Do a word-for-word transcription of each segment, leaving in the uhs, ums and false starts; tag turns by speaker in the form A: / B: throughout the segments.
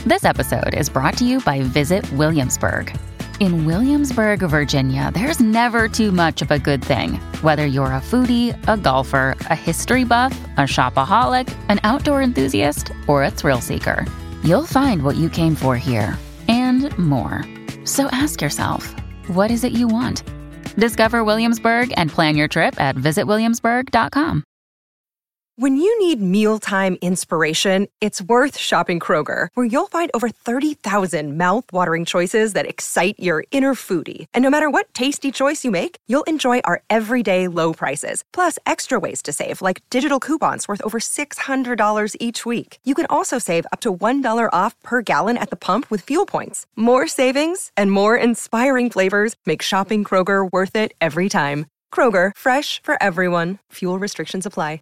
A: This episode is brought to you by Visit Williamsburg. In Williamsburg, Virginia, there's never too much of a good thing. Whether you're a foodie, a golfer, a history buff, a shopaholic, an outdoor enthusiast, or a thrill seeker, you'll find what you came for here and more. So ask yourself, what is it you want? Discover Williamsburg and plan your trip at visit williamsburg dot com.
B: When you need mealtime inspiration, it's worth shopping Kroger, where you'll find over thirty thousand mouth-watering choices that excite your inner foodie. And no matter what tasty choice you make, you'll enjoy our everyday low prices, plus extra ways to save, like digital coupons worth over six hundred dollars each week. You can also save up to one dollar off per gallon at the pump with fuel points. More savings and more inspiring flavors make shopping Kroger worth it every time. Kroger, fresh for everyone. Fuel restrictions apply.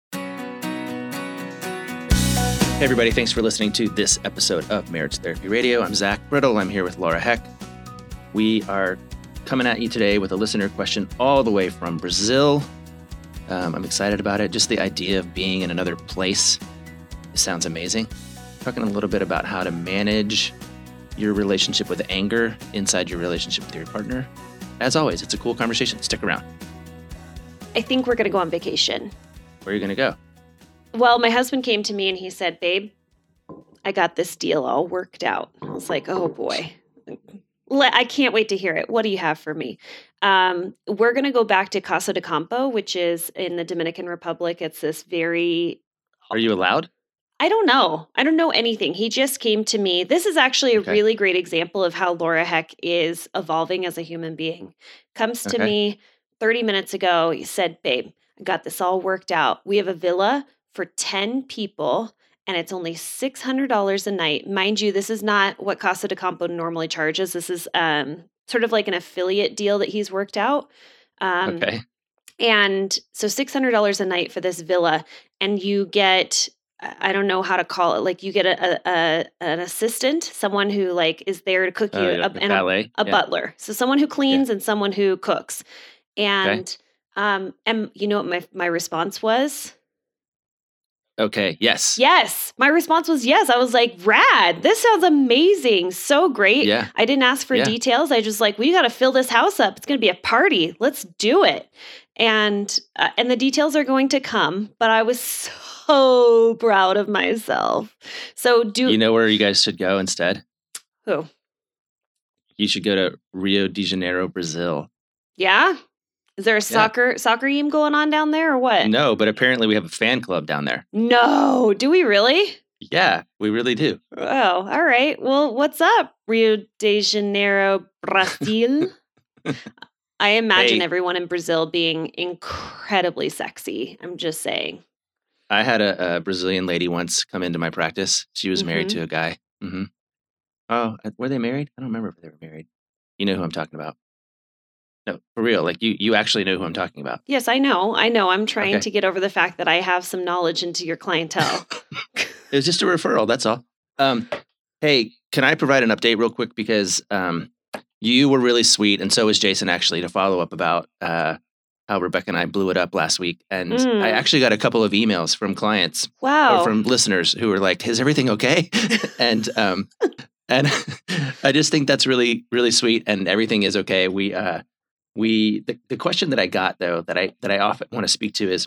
C: Hey everybody, thanks for listening to this episode of Marriage Therapy Radio. I'm Zach Brittle. I'm here with Laura Heck. We are coming at you today with a listener question all the way from Brazil. Um, I'm excited about it. Just the idea of being in another place. It sounds amazing. Talking a little bit about how to manage your relationship with anger inside your relationship with your partner. As always, it's a cool conversation. Stick around.
D: I think we're going to go on vacation.
C: Where are you going to go?
D: Well, my husband came to me and he said, babe, I got this deal all worked out. I was like, oh boy, I can't wait to hear it. What do you have for me? Um, we're going to go back to Casa de Campo, which is in the Dominican Republic. It's this very...
C: Are you allowed?
D: I don't know. I don't know anything. He just came to me. This is actually a okay. really great example of how Laura Heck is evolving as a human being. Comes to okay. me thirty minutes ago. He said, babe, I got this all worked out. We have a villa for ten people, and it's only six hundred dollars a night. Mind you, this is not what Casa de Campo normally charges. This is um, sort of like an affiliate deal that he's worked out. Um,
C: okay.
D: And so six hundred dollars a night for this villa, and you get, I don't know how to call it, like you get a, a, a an assistant, someone who like is there to cook you,
C: uh,
D: a, and a, a yeah. butler. So someone who cleans yeah. and someone who cooks. And, okay. um, and you know what my, my response was?
C: Okay. Yes.
D: Yes. My response was yes. I was like, rad. This sounds amazing. So great.
C: Yeah.
D: I didn't ask for
C: yeah.
D: details. I just like, we got to fill this house up. It's going to be a party. Let's do it. And, uh, and the details are going to come, but I was so proud of myself. So do
C: you know where you guys should go instead?
D: Who?
C: You should go to Rio de Janeiro, Brazil.
D: Yeah. Is there a soccer yeah. soccer game going on down there or what?
C: No, but apparently we have a fan club down there.
D: No. Do we really?
C: Yeah, we really do.
D: Oh, all right. Well, what's up, Rio de Janeiro, Brazil? I imagine hey, everyone in Brazil being incredibly sexy. I'm just saying.
C: I had a, a Brazilian lady once come into my practice. She was mm-hmm. married to a guy. Mm-hmm. Oh, were they married? I don't remember if they were married. You know who I'm talking about. No, for real. Like you, you actually know who I'm talking about.
D: Yes, I know. I know. I'm trying
C: okay.
D: to get over the fact that I have some knowledge into your clientele.
C: It was just a referral. That's all. Um, hey, can I provide an update real quick? Because um, you were really sweet. And so was Jason, actually, to follow up about uh, how Rebecca and I blew it up last week. And mm. I actually got a couple of emails from clients.
D: Wow.
C: Or from listeners who were like, is everything okay? and um, and I just think that's really, really sweet. And everything is okay. We, uh, We the, the question that I got though that I that I often want to speak to is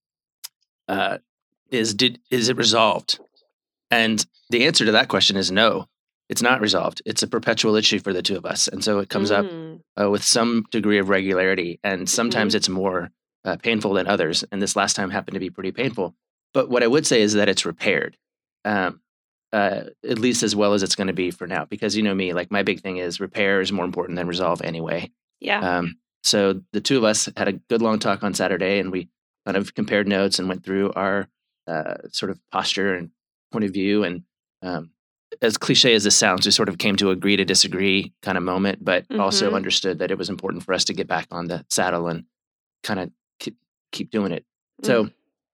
C: uh is did is it resolved? And the answer to that question is no, it's not resolved. It's a perpetual issue for the two of us, and so it comes mm. up uh, with some degree of regularity, and sometimes mm. it's more uh, painful than others. And this last time happened to be pretty painful. But what I would say is that it's repaired, um, uh, at least as well as it's going to be for now. Because you know me, like my big thing is repair is more important than resolve anyway.
D: Yeah.
C: Um, so the two of us had a good long talk on Saturday, and we kind of compared notes and went through our uh, sort of posture and point of view. And um, as cliche as this sounds, we sort of came to agree to disagree kind of moment, but mm-hmm. also understood that it was important for us to get back on the saddle and kind of keep, keep doing it. Mm. So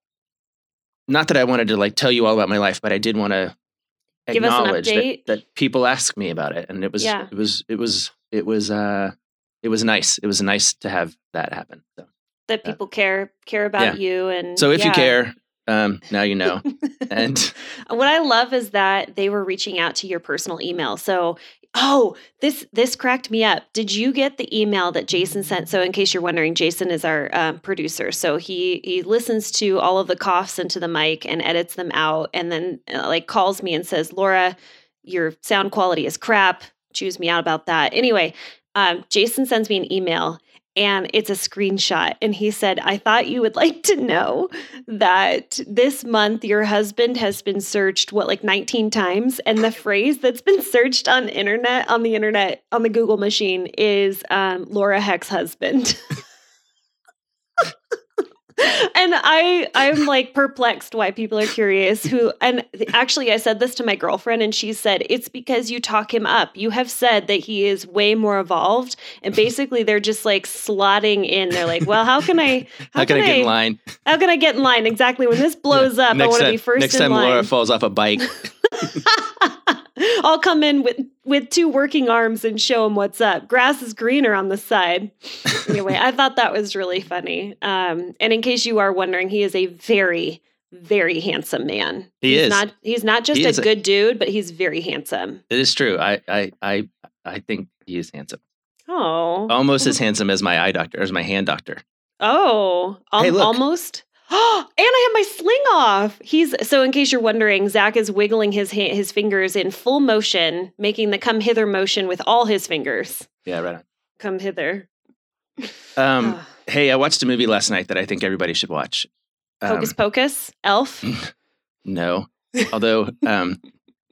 C: not that I wanted to like tell you all about my life, but I did want to acknowledge that, that people ask me about it. And it was, yeah. it was, it was, it was, uh, It was nice. It was nice to have that happen. So,
D: that people uh, care care about yeah. you, and
C: so if
D: yeah.
C: you care, Um, now you know. And
D: what I love is that they were reaching out to your personal email. So, oh, this this cracked me up. Did you get the email that Jason sent? So, in case you're wondering, Jason is our um, producer. So he he listens to all of the coughs into the mic and edits them out, and then uh, like calls me and says, "Laura, your sound quality is crap. Choose me out about that." Anyway, um, Jason sends me an email. And it's a screenshot. And he said, I thought you would like to know that this month your husband has been searched, what, like nineteen times? And the phrase that's been searched on internet, on the internet, on the Google machine is um, Laura Heck's husband. And I, I'm like perplexed why people are curious who, and actually I said this to my girlfriend and she said, it's because you talk him up. You have said that he is way more evolved. And basically they're just like slotting in. They're like, well, how can I,
C: how, how can, can I get in line?
D: How can I get in line? Exactly. When this blows yeah. up, next I want to be first
C: next
D: in
C: time
D: line.
C: Laura falls off a bike.
D: I'll come in with, with two working arms and show him what's up. Grass is greener on the side. Anyway, I thought that was really funny. Um, and in case you are wondering, he is a very, very handsome man.
C: He
D: he's
C: is.
D: Not, he's not just he a good a, dude, but he's very handsome.
C: It is true. I, I, I, I think he is handsome.
D: Oh.
C: Almost as handsome as my eye doctor, as my hand doctor.
D: Oh, um,
C: hey, look.
D: almost. Oh, and I have my sling off. He's so. In case you're wondering, Zach is wiggling his ha- his fingers in full motion, making the come hither motion with all his fingers.
C: Yeah, right on.
D: Come hither.
C: Um, hey, I watched a movie last night that I think everybody should watch. Um,
D: Hocus Pocus, Elf.
C: No, although um,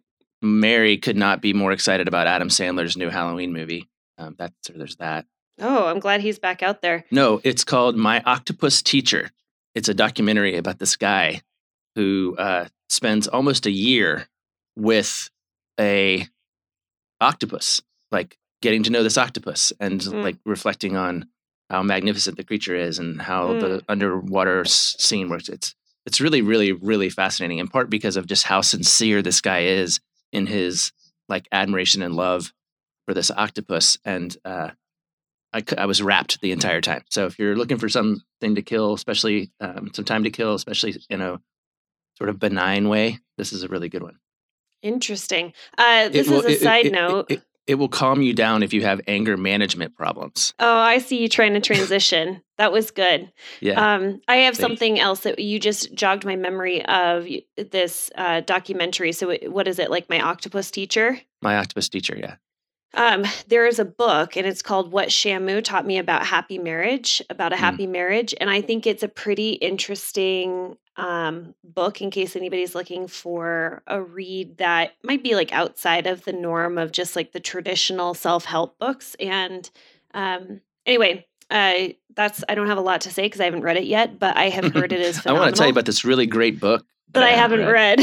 C: Mary could not be more excited about Adam Sandler's new Halloween movie. Um, that's so there's that.
D: Oh, I'm glad he's back out there.
C: No, it's called My Octopus Teacher. It's a documentary about this guy who uh, spends almost a year with a octopus, like getting to know this octopus and mm. like reflecting on how magnificent the creature is and how mm. the underwater s- scene works. It's it's really, really, really fascinating, in part because of just how sincere this guy is in his like admiration and love for this octopus. And uh, I, I was wrapped the entire time. So if you're looking for something to kill, especially um, some time to kill, especially in a sort of benign way, this is a really good one.
D: Interesting. Uh, this will, is a it, side
C: it,
D: note.
C: It, it, it will calm you down if you have anger management problems.
D: Oh, I see you trying to transition. That was good.
C: Yeah.
D: Um, I have something else that you just jogged my memory of this uh, documentary. So it, what is it, like My Octopus Teacher?
C: My Octopus Teacher, yeah.
D: Um, there is a book and it's called What Shamu Taught Me About Happy Marriage, about a happy mm. marriage. And I think it's a pretty interesting um, book in case anybody's looking for a read that might be like outside of the norm of just like the traditional self-help books. And um, anyway, uh, that's, I don't have a lot to say because I haven't read it yet, but I have heard it is phenomenal.
C: I want to tell you about this really great book
D: that, that I haven't, I haven't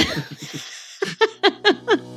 D: read. read.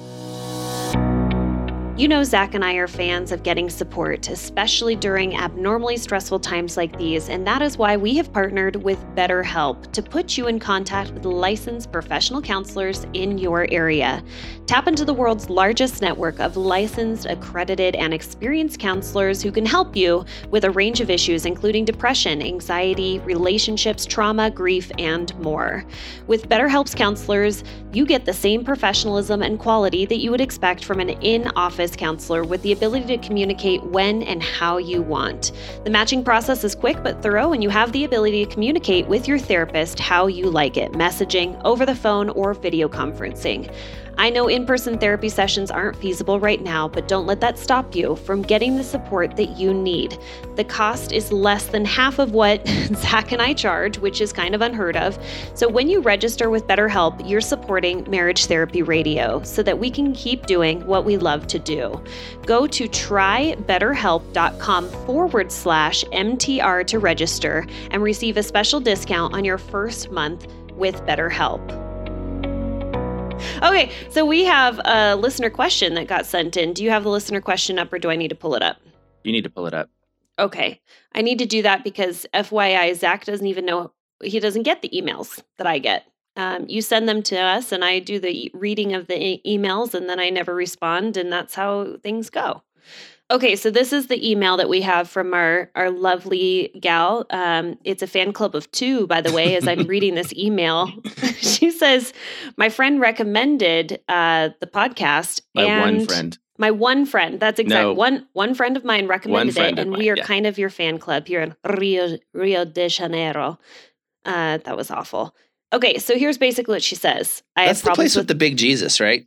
D: You know, Zach and I are fans of getting support, especially during abnormally stressful times like these, and that is why we have partnered with BetterHelp to put you in contact with licensed professional counselors in your area. Tap into the world's largest network of licensed, accredited, and experienced counselors who can help you with a range of issues, including depression, anxiety, relationships, trauma, grief, and more. With BetterHelp's counselors, you get the same professionalism and quality that you would expect from an in-office counselor with the ability to communicate when and how you want. The matching process is quick but thorough, and you have the ability to communicate with your therapist how you like it, messaging, over the phone, or video conferencing. I know in-person therapy sessions aren't feasible right now, but don't let that stop you from getting the support that you need. The cost is less than half of what Zach and I charge, which is kind of unheard of. So when you register with BetterHelp, you're supporting Marriage Therapy Radio so that we can keep doing what we love to do. Go to trybetterhelp.com forward slash MTR to register and receive a special discount on your first month with BetterHelp. Okay, so we have a listener question that got sent in. Do you have the listener question up or do I need to pull it up?
C: You need to pull it up.
D: Okay, I need to do that because F Y I, Zach doesn't even know, he doesn't get the emails that I get. Um, you send them to us and I do the reading of the e- emails and then I never respond and that's how things go. Okay, so this is the email that we have from our, our lovely gal. Um, it's a fan club of two, by the way, as I'm reading this email. She says, my friend recommended uh, the podcast.
C: My
D: and
C: one friend.
D: My one friend. That's exact.
C: No.
D: One one friend of mine recommended
C: friend
D: it,
C: of
D: and
C: mine,
D: we are
C: yeah.
D: kind of your fan club here in Rio, Rio de Janeiro. Uh, that was awful. Okay, so here's basically what she says. I
C: That's
D: have
C: the place
D: with,
C: with the big Jesus, right?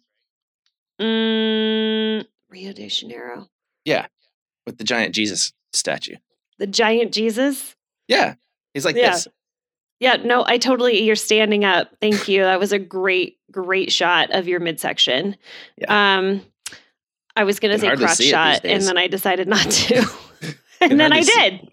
D: Mm, Rio de Janeiro.
C: Yeah, with the giant Jesus statue.
D: The giant Jesus?
C: Yeah, he's like
D: Yeah.
C: this.
D: Yeah, no, I totally, you're standing up. Thank you. That was a great, great shot of your midsection.
C: Yeah.
D: Um, I was going to
C: Can
D: say
C: hardly
D: crotch
C: see it these
D: shot, and
C: days.
D: then I decided not to. and
C: Can
D: then I
C: hardly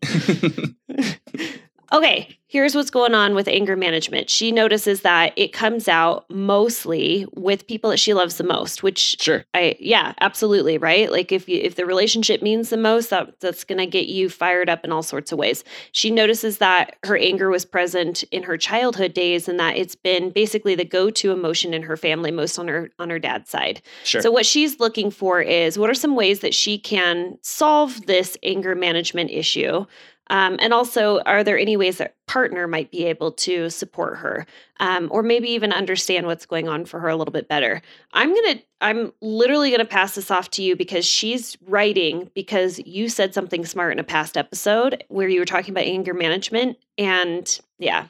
D: did. Okay, here's what's going on with anger management. She notices that it comes out mostly with people that she loves the most, which
C: Sure.
D: I yeah, absolutely, right? Like if you if the relationship means the most, that that's going to get you fired up in all sorts of ways. She notices that her anger was present in her childhood days and that it's been basically the go-to emotion in her family, most on her on her dad's side.
C: Sure.
D: So what she's looking for is what are some ways that she can solve this anger management issue? Um, and also, are there any ways that partner might be able to support her, um, or maybe even understand what's going on for her a little bit better? I'm gonna, I'm literally gonna pass this off to you because she's writing because you said something smart in a past episode where you were talking about anger management, and yeah.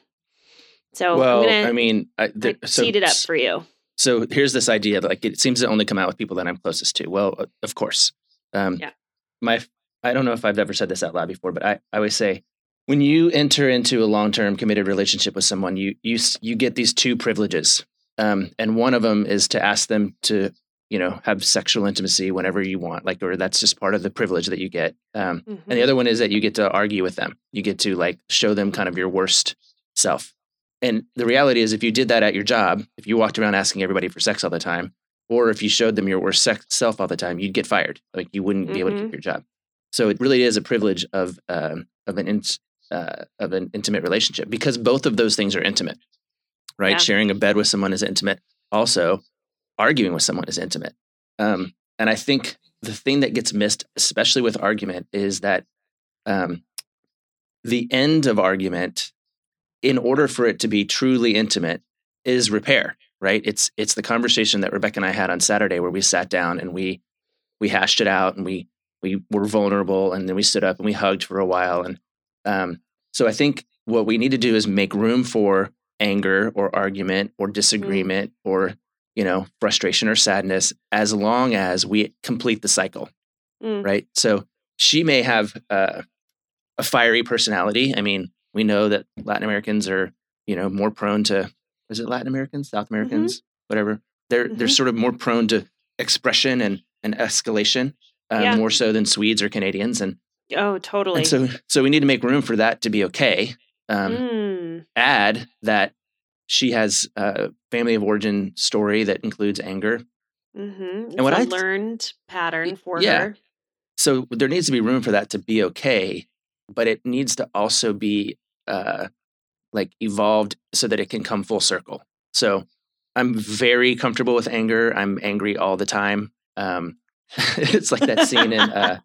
D: So
C: well,
D: I'm gonna,
C: I mean, I, the,
D: I
C: so,
D: teed it up for you.
C: So here's this idea that like it seems to only come out with people that I'm closest to. Well, uh, of course. Um,
D: Yeah.
C: My, I don't know if I've ever said this out loud before, but I, I always say, when you enter into a long-term committed relationship with someone, you you you get these two privileges, um, and one of them is to ask them to, you know, have sexual intimacy whenever you want, like, or that's just part of the privilege that you get. Um,
D: Mhm.
C: And the other one is that you get to argue with them. You get to like show them kind of your worst self. And the reality is, if you did that at your job, if you walked around asking everybody for sex all the time, or if you showed them your worst sex self all the time, you'd get fired. Like you wouldn't be able to
D: Mhm.
C: keep your job. So it really is a privilege of um, of an in, uh, of an intimate relationship because both of those things are intimate, right?
D: Yeah.
C: Sharing a bed with someone is intimate. Also, arguing with someone is intimate. Um, and I think the thing that gets missed, especially with argument, is that um, the end of argument, in order for it to be truly intimate, is repair, right? It's it's the conversation that Rebecca and I had on Saturday where we sat down and we we hashed it out and we we were vulnerable and then we stood up and we hugged for a while. And um, so I think what we need to do is make room for anger or argument or disagreement mm. or, you know, frustration or sadness as long as we complete the cycle, mm. right? So she may have uh, a fiery personality. I mean, we know that Latin Americans are, you know, more prone to, is it Latin Americans, South Americans, mm-hmm. whatever. They're mm-hmm. they're sort of more prone to expression and, and escalation, um, yeah. more so than Swedes or Canadians. And
D: oh, totally.
C: And so so we need to make room for that to be okay. Um, mm. Add that she has a family of origin story that includes anger.
D: Mm-hmm. And what I learned pattern for
C: yeah.
D: her.
C: So there needs to be room for that to be okay, but it needs to also be uh, like evolved so that it can come full circle. So I'm very comfortable with anger. I'm angry all the time. Um, it's like that scene in. Uh,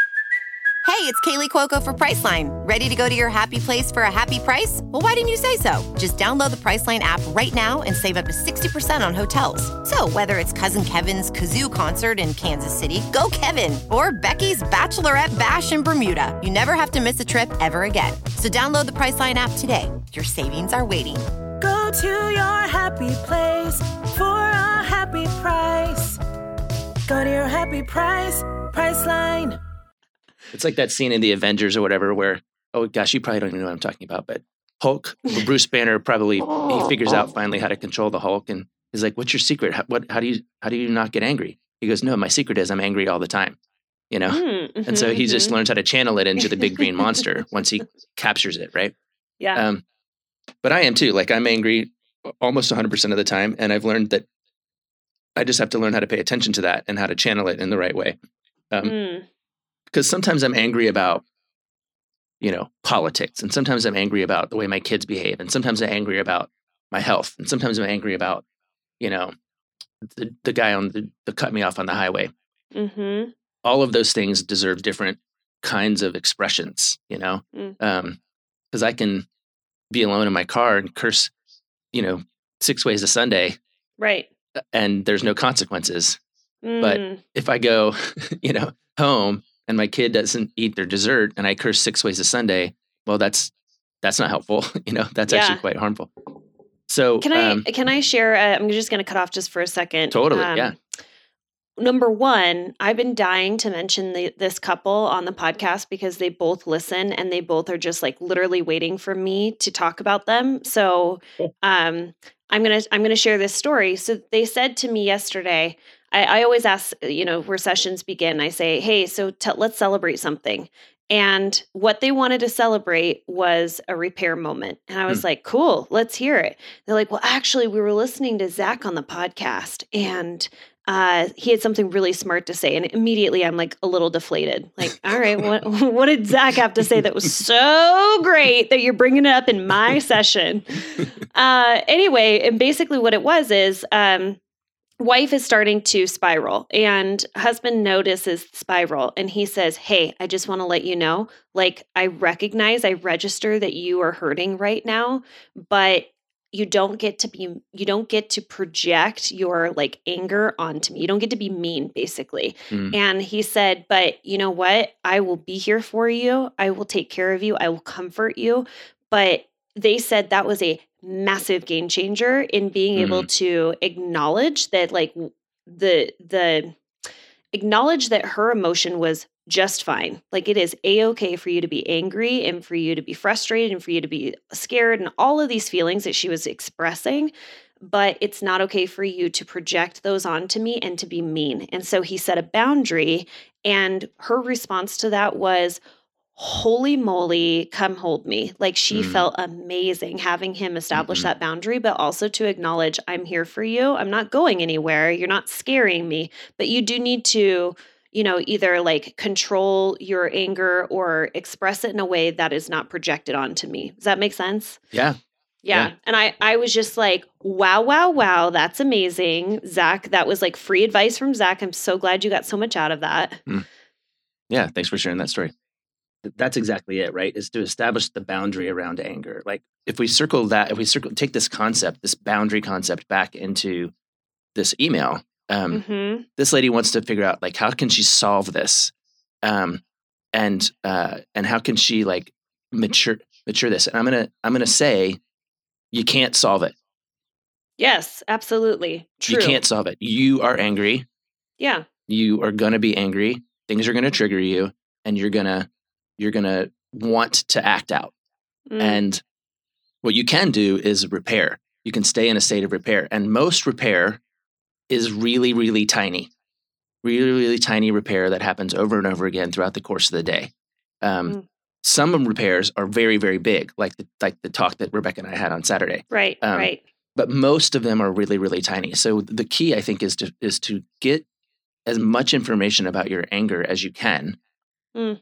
E: Hey, it's Kaylee Cuoco for Priceline. Ready to go to your happy place for a happy price? Well, why didn't you say so? Just download the Priceline app right now and save up to sixty percent on hotels. So whether it's Cousin Kevin's Kazoo Concert in Kansas City, go Kevin, or Becky's Bachelorette Bash in Bermuda, you never have to miss a trip ever again. So download the Priceline app today. Your savings are waiting.
F: Go to your happy place for a happy price. Go to your happy price, Priceline.
C: It's like that scene in the Avengers or whatever where, oh gosh, you probably don't even know what I'm talking about, but Hulk, Bruce Banner probably, he figures out finally how to control the Hulk. And he's like, what's your secret? How, what, how do you, how do you not get angry? He goes, no, my secret is I'm angry all the time, you know? Mm-hmm, and so he mm-hmm. just learns how to channel it into the big green monster once he captures it. Right.
D: Yeah. Um,
C: but I am too. Like I'm angry almost one hundred percent of the time. And I've learned that I just have to learn how to pay attention to that and how to channel it in the right way. Um, mm. Because sometimes I'm angry about, you know, politics. And sometimes I'm angry about the way my kids behave. And sometimes I'm angry about my health. And sometimes I'm angry about, you know, the, the guy on the, the cut me off on the highway.
D: Mm-hmm.
C: all of those things deserve different kinds of expressions, you know?
D: Mm.
C: Um, because I can be alone in my car and curse, you know, six ways a Sunday,
D: Right.
C: and there's no consequences.
D: Mm.
C: But if I go, you know, home and my kid doesn't eat their dessert and I curse six ways a Sunday, well, that's that's not helpful. You know, that's
D: Yeah.
C: actually quite harmful. So
D: Can I
C: um,
D: can I share? Uh, I'm just going to cut off just for a second.
C: totally,
D: Um,
C: yeah.
D: Number one, I've been dying to mention the, this couple on the podcast because they both listen and they both are just like literally waiting for me to talk about them. So um, I'm gonna I'm gonna share this story. So they said to me yesterday. I, I always ask, you know, where sessions begin. I say, "Hey, so t- let's celebrate something." And what they wanted to celebrate was a repair moment. And I was
C: Hmm.
D: like, cool, let's hear it. They're like, well, actually, we were listening to Zach on the podcast and uh, he had something really smart to say. And immediately I'm like a little deflated. Like, all right, what, what did Zach have to say that was so great that you're bringing it up in my session? Uh, anyway, and basically what it was is, um, wife is starting to spiral and husband notices spiral and he says, hey, I just want to let you know, like, I recognize, I register that you are hurting right now, but you don't get to be, you don't get to project your like anger onto me. You don't get to be mean, basically.
C: Mm.
D: And he said, but you know what? I will be here for you. I will take care of you. I will comfort you. But they said that was a massive game changer in being able to acknowledge that, like, the the acknowledge that her emotion was just fine. Like, it is a-okay for you to be angry and for you to be frustrated and for you to be scared and all of these feelings that she was expressing, but it's not okay for you to project those onto me and to be mean. And so he set a boundary, and her response to that was, holy moly, come hold me. Like, she
C: Mm.
D: felt amazing having him establish
C: Mhm.
D: that boundary, but also to acknowledge, I'm here for you. I'm not going anywhere. You're not scaring me, but you do need to, you know, either like control your anger or express it in a way that is not projected onto me. Does that make sense?
C: Yeah.
D: Yeah.
C: Yeah.
D: And I, I was just like, wow, wow, wow. That's amazing. Zach, that was like free advice from Zach. I'm so glad you got so much out of that.
C: Mm. Yeah. Thanks for sharing that story. Th- That's exactly it, right? Is to establish the boundary around anger. Like, if we circle that, if we circle, take this concept, this boundary concept back into this email, um,
D: Mm-hmm.
C: this lady wants to figure out, like, how can she solve this? Um, and, uh, and how can she like mature, mature this? And I'm going to, I'm going to say, you can't solve it.
D: Yes, absolutely. True.
C: You can't solve it. You are angry.
D: Yeah.
C: You are going to be angry. Things are going to trigger you, and you're going to, you're going to want to act out.
D: Mm.
C: And what you can do is repair. You can stay in a state of repair. And most repair is really, really tiny, really, really tiny repair that happens over and over again throughout the course of the day. Um,
D: Mm.
C: Some of repairs are very, very big, like the, like the talk that Rebecca and I had on Saturday.
D: Right,
C: Um,
D: right.
C: But most of them are really, really tiny. So the key, I think, is to is to get as much information about your anger as you can.
D: Mm.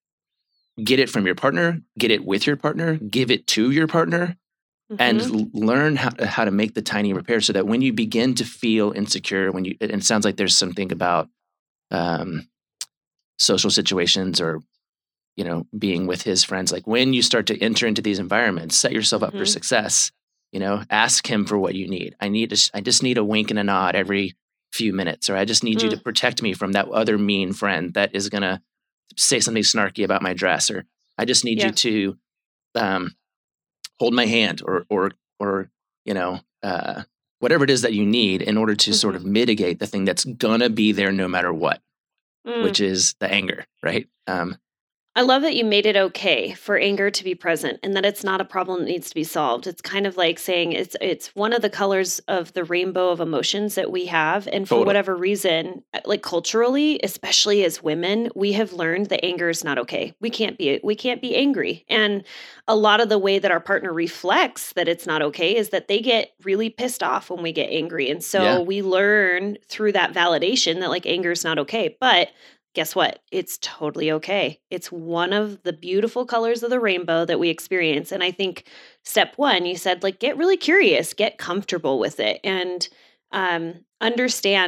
C: Get it from your partner, get it with your partner, give it to your partner, and
D: Mhm.
C: l- learn how, how to make the tiny repair so that when you begin to feel insecure, when you, and it sounds like there's something about um, social situations or, you know, being with his friends, like when you start to enter into these environments, set yourself up for
D: Mhm.
C: success, you know, ask him for what you need. I need, a, I just need a wink and a nod every few minutes, or I just need you to
D: Mm.
C: protect me from that other mean friend that is going to say something snarky about my dress, or I just need
D: Yeah.
C: you to um, hold my hand, or, or, or, you know, uh, whatever it is that you need in order to sort
D: Mhm.
C: of mitigate the thing that's gonna be there no matter what,
D: Mm.
C: which is the anger, right? Um,
D: I love that you made it okay for anger to be present and that it's not a problem that needs to be solved. It's kind of like saying it's it's one of the colors of the rainbow of emotions that we have. And for
C: Totally.
D: whatever reason, like culturally, especially as women, we have learned that anger is not okay. We can't be we can't be angry. And a lot of the way that our partner reflects that it's not okay is that they get really pissed off when we get angry. And so
C: Yeah.
D: we learn through that validation that like anger is not okay. But guess what? It's totally okay. It's one of the beautiful colors of the rainbow that we experience. And I think step one, you said, like, get really curious, get comfortable with it, and um, understand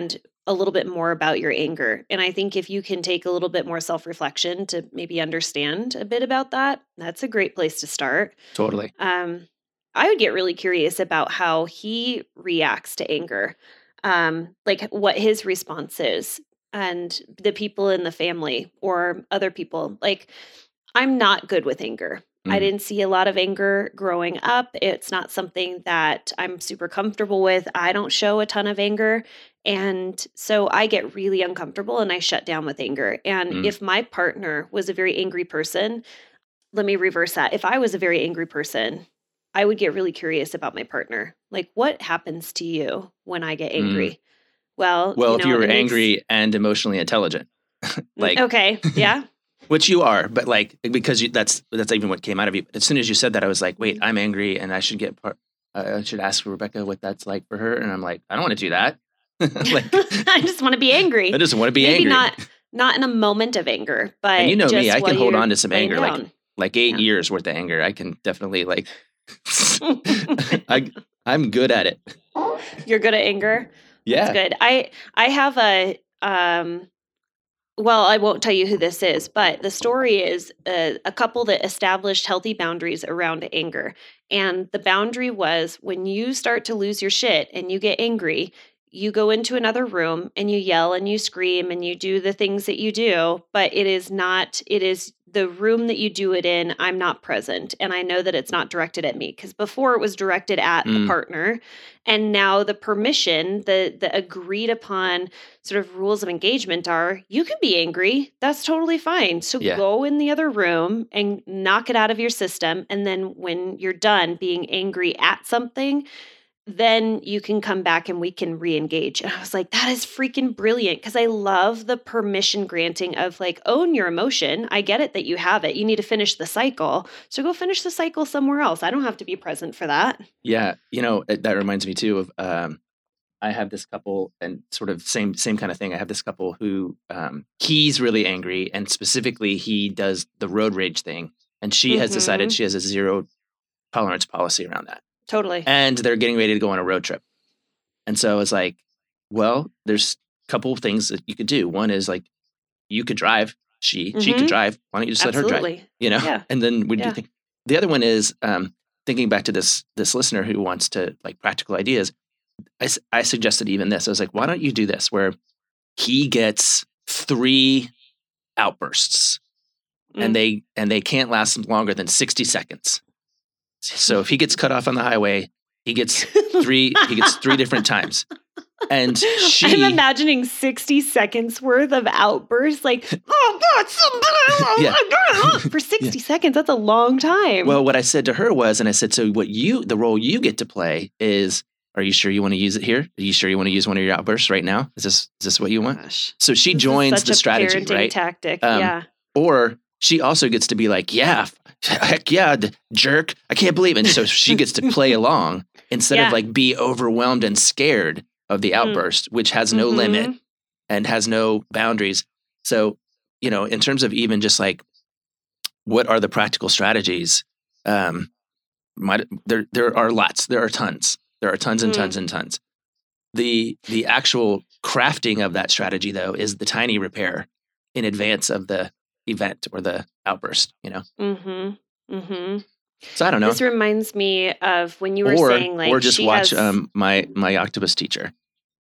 D: a little bit more about your anger. And I think if you can take a little bit more self-reflection to maybe understand a bit about that, that's a great place to start.
C: Totally.
D: Um, I would get really curious about how he reacts to anger, um, like what his response is, and the people in the family or other people. Like, I'm not good with anger. Mm. I didn't see a lot of anger growing up. It's not something that I'm super comfortable with. I don't show a ton of anger. And so I get really uncomfortable and I shut down with anger. And mm. if my partner was a very angry person, let me reverse that. If I was a very angry person, I would get really curious about my partner. Like, what happens to you when I get angry? Mm. Well,
C: well,
D: you
C: if
D: know,
C: you were
D: makes...
C: angry and emotionally intelligent, like,
D: okay. Yeah.
C: Which you are, but like, because you, that's, that's even what came out of you. As soon as you said that, I was like, wait, I'm angry and I should get part, uh, I should ask Rebecca what that's like for her. And I'm like, I don't want to do that.
D: Like, I just want to be angry.
C: I just want to be
D: Maybe
C: angry.
D: not, not in a moment of anger, but
C: and you know
D: just
C: me, I can hold on to some anger,
D: down.
C: like, like eight yeah. years worth of anger. I can definitely like, I, I'm good at it.
D: You're good at anger?
C: Yeah.
D: That's good. I, I have a, um, well, I won't tell you who this is, but the story is a, a couple that established healthy boundaries around anger. And the boundary was, when you start to lose your shit and you get angry, you go into another room and you yell and you scream and you do the things that you do, but it is not, it is the room that you do it in, I'm not present. And I know that it's not directed at me, because before it was directed at mm. the partner. And now the permission, the the agreed upon sort of rules of engagement are, you can be angry. That's totally fine. So yeah. go in the other room and knock it out of your system. And then when you're done being angry at something, then you can come back and we can re-engage. And I was like, that is freaking brilliant, because I love the permission granting of like, own your emotion. I get it that you have it. You need to finish the cycle. So go finish the cycle somewhere else. I don't have to be present for that.
C: Yeah. You know, it, that reminds me too of, um, I have this couple, and sort of same, same kind of thing. I have this couple who, um, he's really angry, and specifically he does the road rage thing. And she mm-hmm. has decided she has a zero tolerance policy around that.
D: Totally.
C: And they're getting ready to go on a road trip. And so it's like, well, there's a couple of things that you could do. One is like, you could drive. She, mm-hmm. she could drive. Why don't you just
D: Absolutely.
C: let her drive? You know?
D: Yeah.
C: And then what do
D: yeah.
C: you think? The other one is um, thinking back to this, this listener who wants to like practical ideas. I, I suggested even this. I was like, why don't you do this where he gets three outbursts mm. and they, and they can't last longer than sixty seconds. So if he gets cut off on the highway, he gets three. he gets three different times, and she.
D: I'm imagining sixty seconds worth of outbursts, like oh God, somebody,
C: yeah.
D: oh God, for sixty yeah. seconds. That's a long time.
C: Well, what I said to her was, and I said, so what you, the role you get to play is, are you sure you want to use it here? Are you sure you want to use one of your outbursts right now? Is this is this what you want?
D: Gosh.
C: So she
D: this
C: joins
D: such
C: the
D: a
C: strategy,
D: parenting
C: right?
D: Tactic,
C: um,
D: yeah.
C: Or she also gets to be like, yeah. Heck yeah, the jerk. I can't believe it. And so she gets to play along instead yeah. of like be overwhelmed and scared of the outburst, mm. which has no mm-hmm. limit and has no boundaries. So, you know, in terms of even just like, what are the practical strategies? Um, might, there, there are lots, there are tons, there are tons and mm. tons and tons. The, the actual crafting of that strategy though, is the tiny repair in advance of the event or the outburst, you know?
D: Mm-hmm. Mm-hmm.
C: So I don't know.
D: This reminds me of when you were
C: or,
D: saying like,
C: or just
D: she
C: watch
D: has...
C: um, my, my octopus teacher.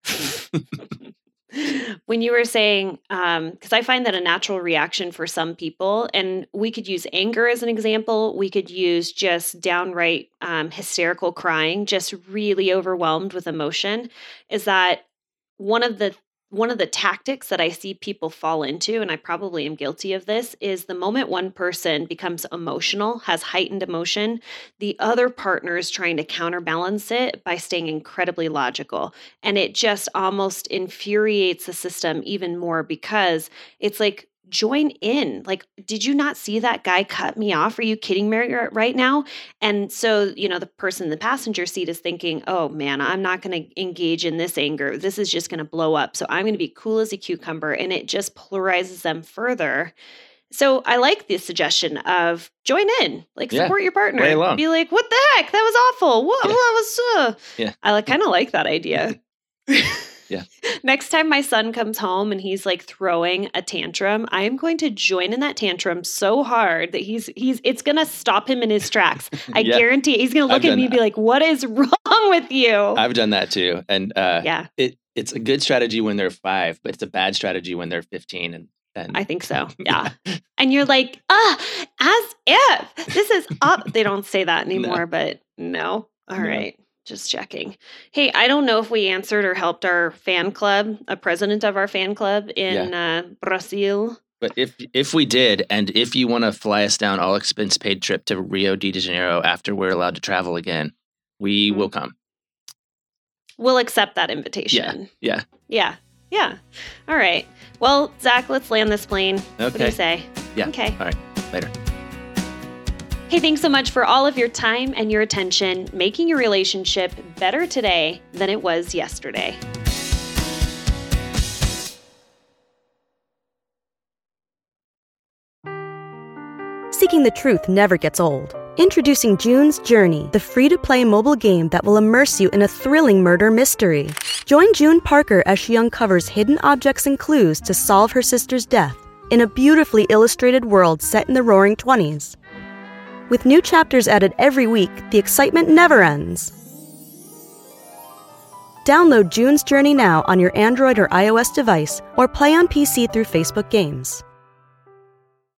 D: When you were saying, um, because I find that a natural reaction for some people, and we could use anger as an example. We could use just downright um, hysterical crying, just really overwhelmed with emotion, is that one of the One of the tactics that I see people fall into, and I probably am guilty of this, is the moment one person becomes emotional, has heightened emotion, the other partner is trying to counterbalance it by staying incredibly logical. And it just almost infuriates the system even more, because it's like, join in. Like, did you not see that guy cut me off? Are you kidding me right now? And so, you know, the person in the passenger seat is thinking, oh man, I'm not going to engage in this anger. This is just going to blow up. So I'm going to be cool as a cucumber. And it just polarizes them further. So I like the suggestion of join in, like support yeah, your partner. Be like, what the heck? That was awful. What,
C: yeah.
D: what was, uh?
C: Yeah.
D: I like, kind of like that idea.
C: Yeah.
D: Next time my son comes home and he's like throwing a tantrum, I am going to join in that tantrum so hard that he's he's it's going to stop him in his tracks. I
C: Yeah.
D: guarantee he's going to look
C: I've
D: at me
C: done
D: and be like, "What is wrong with you?"
C: I've done that too. And uh,
D: yeah.
C: it it's a good strategy when they're five, but it's a bad strategy when they're fifteen and and
D: I think so. Yeah. And you're like, "Ah, as if this is up." They don't say that anymore,
C: No.
D: but no. All
C: No.
D: right. Just checking. Hey, I don't know if we answered or helped our fan club, a president of our fan club in uh, Brazil.
C: But if if we did, and if you want to fly us down all expense paid trip to Rio de Janeiro after we're allowed to travel again, we
D: Mhm.
C: will come.
D: We'll accept that invitation.
C: Yeah.
D: Yeah. Yeah. All right. Well, Zach, let's land this plane. What do
C: Okay.
D: you say?
C: Yeah.
D: Okay.
C: All right. Later.
D: Hey, thanks so much for all of your time and your attention, making your relationship better today than it was yesterday.
G: Seeking the truth never gets old. Introducing June's Journey, the free-to-play mobile game that will immerse you in a thrilling murder mystery. Join June Parker as she uncovers hidden objects and clues to solve her sister's death in a beautifully illustrated world set in the Roaring Twenties. With new chapters added every week, the excitement never ends. Download June's Journey now on your Android or iOS device, or play on P C through Facebook Games.